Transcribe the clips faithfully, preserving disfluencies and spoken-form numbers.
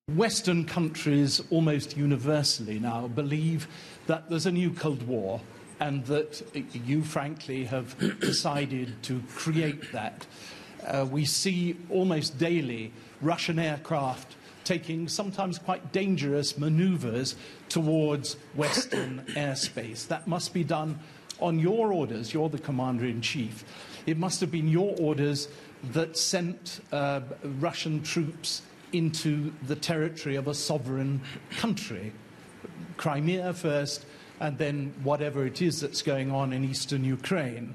Western countries almost universally now believe that there's a new Cold War and that you, frankly, have decided to create that. Uh, we see almost daily Russian aircraft taking sometimes quite dangerous maneuvers towards Western airspace. That must be done on your orders. You're the commander-in-chief. It must have been your orders that sent uh, Russian troops into the territory of a sovereign country. Crimea first, and then whatever it is that's going on in eastern Ukraine.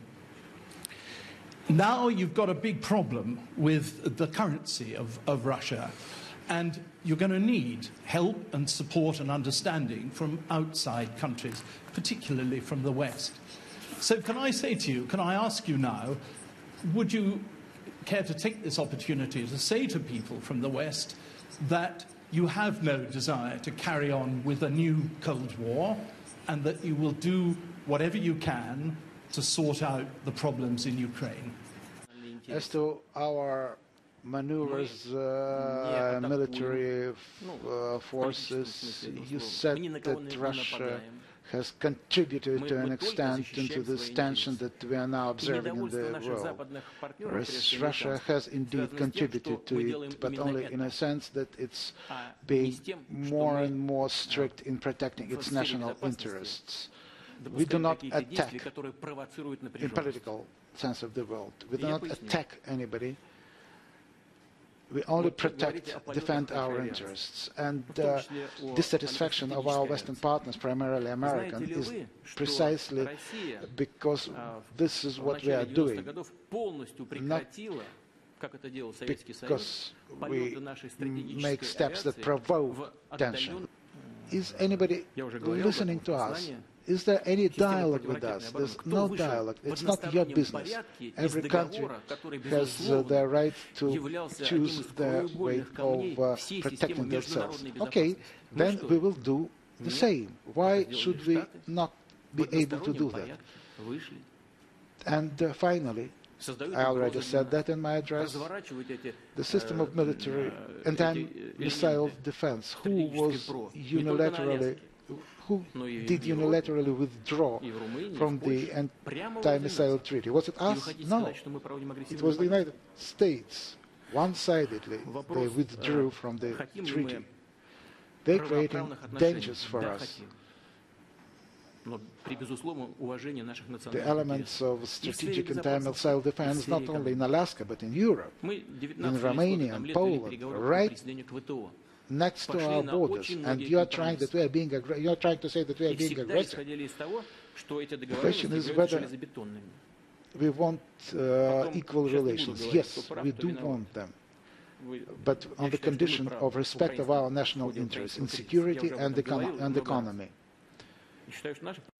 Now you've got a big problem with the currency of, of Russia, and you're going to need help and support and understanding from outside countries, particularly from the West. So can I say to you, can I ask you now, would you care to take this opportunity to say to people from the West that you have no desire to carry on with a new Cold War and that you will do whatever you can to sort out the problems in Ukraine? As to our maneuvers, uh, military uh, forces, you said that Russia has contributed to an extent into this tension that we are now observing in the world. Whereas Russia has indeed contributed to it, but only in a sense that it's being more and more strict in protecting its national interests. We do not attack in political sense of the word. We do not attack anybody. We only protect, defend our interests. And uh, dissatisfaction of our Western partners, primarily American, is precisely because this is what we are doing, not because we make steps that provoke tension. Is anybody listening to us? Is there any dialogue with us? There's no dialogue. It's not your business. Every country has uh, the right to choose their way of uh, protecting themselves. Okay, then we will do the same. Why should we not be able to do that? And uh, finally, I already said that in my address, the system of military anti-missile defense, who was unilaterally who did unilaterally witdraw from the anti-missile treaty? Was it us? No. It was the United States. One-sidedly, they withdrew from the treaty. They're creating dangers for us. The elements of strategic anti-missile defense, not only in Alaska, but in Europe, in Romania and Poland, right next to our borders, and you are trying that we are being you are trying to say that we are being aggressive. The question is whether we want uh, equal relations. Yes, we do want them, but on the condition of respect of our national interests in security and, econ and economy.